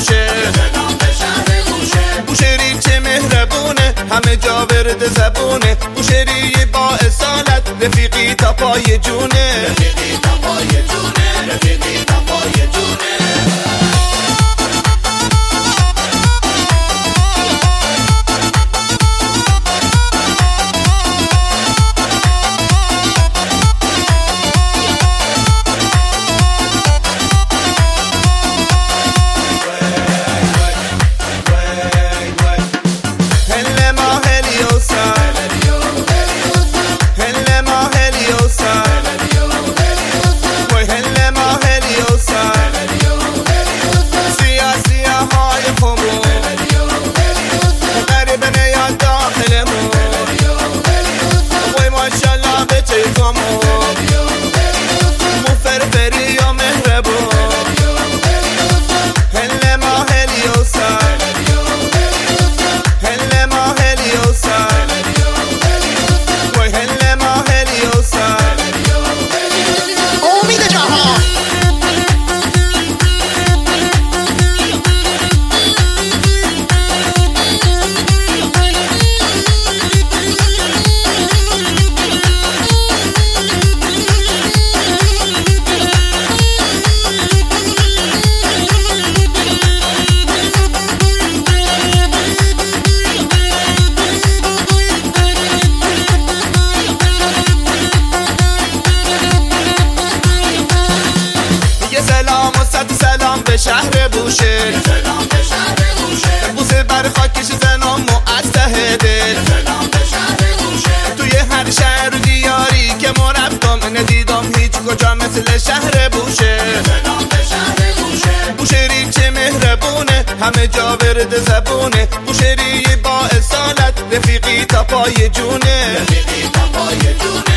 بوشه، بوشهری چه مهربونه، همه جا ورد زبونه. بوشهری با اصالت، رفیقی تا پای جونه، رفیقی تا پای جونه، رفیقی تا پای جونه. سلام به شهر بوشهر، بوسه بر خاکش زنم و از ته دل. توی هر شهر و دیاری که ما رفتم ندیدم هیچ کجا مثل شهر بوشهر. بوشهری چه مهربونه، همه جا ورد زبونه. بوشهری با اصالت، رفیقی تا پای جونه، رفیقی تا پای جونه.